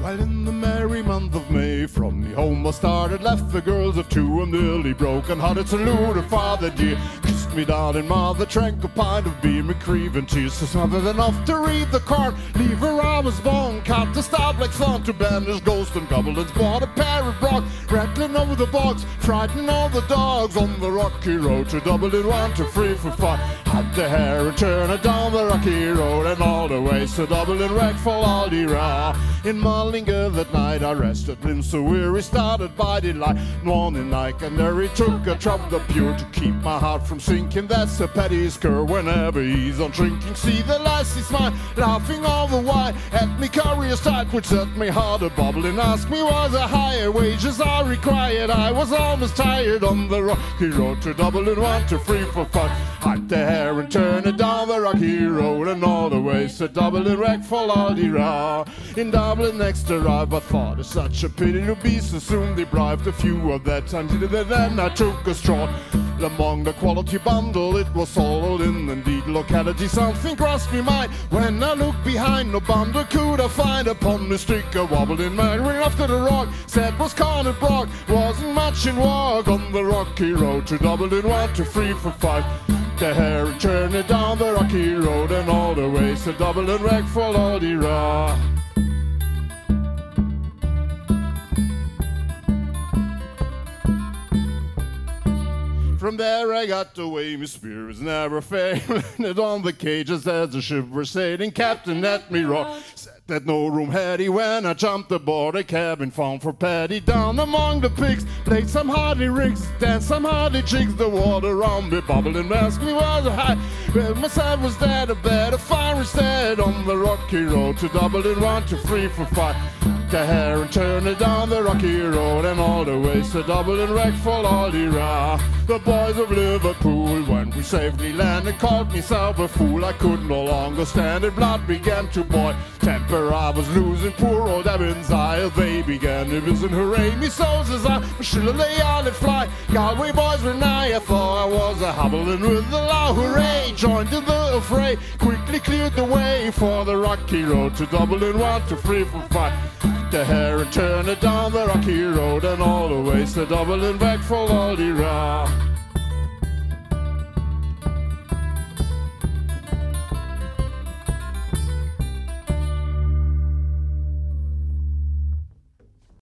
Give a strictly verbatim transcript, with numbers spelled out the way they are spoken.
Well, in the merry month of May, from me home I started, left the girls of two and nearly broken hearted. Salute her father dear, kissed me down in mother, drank a pint of beer, McCreeve and tears, so smothered enough to read the card. Leave her I was born, cut to stop like fun to Bender's ghost and goblins. Bought a pair of brogs, rattling over the bogs, frightening all the dogs on the rocky road to Dublin. One to free for fun, had the hair and turn it down the rocky road and all the way to Dublin, wreck for Aldi Ra. In Mullingar that night I rested, limbs so weary, started by delight. Morning night and there he took a drop the pure to keep my heart from sinking. That's a petty cur whenever he's on drinking. See the lassie smile, laughing all the while at me curious type, which set me heart a bubbling. Ask me was a higher wages I required. I was almost tired on the rocky road to Dublin, one to free for fun. Hide the hair and turn it down the rocky road and all the way to Dublin, wreck for Aldi Ra. In Dublin next arrive, I thought it's such a pity to be so soon deprived. A few of that time did it, then I took a stroll among the quality bundle. It was sold in indeed locality. Something crossed me mind when I looked behind. No bundle could I find upon the stick a wobbling man. Ring after the rock, said was Conor Brock. Wasn't much in walk on the rocky road to Dublin, one to three for five. The hair and turn it down the rocky road and all the way to Dublin, wreck for Aldi Ra. From there I got away, my spirits never failing. It on the cages as the ship were sailing. Captain let me rock, said that no room had he. When I jumped aboard a cabin found for Paddy. Down among the pigs, played some hardly rigs, danced some hardly jigs. The water around me bubbling, asked me was a high. Well, my side was dead, a bed of fire instead. On the rocky road to Dublin, one to three for five. The hair and turn it down the rocky road and all the way to Dublin, wreck for Aldi Ra. The boys of Liverpool, when we safely landed, called me sober fool. I could no longer stand it, blood began to boil. Temper I was losing, poor old Evans Isle. They began to visit, hooray, me souls as I should lay on and fly. Galway boys were nigh, I thought I was a hobbling with the law, hooray. Joined in the affray, quickly cleared the way for the rocky road to Dublin, one to three for five. The hair and turn it down the rocky road and all the way to Dublin, back for Aldi Ra.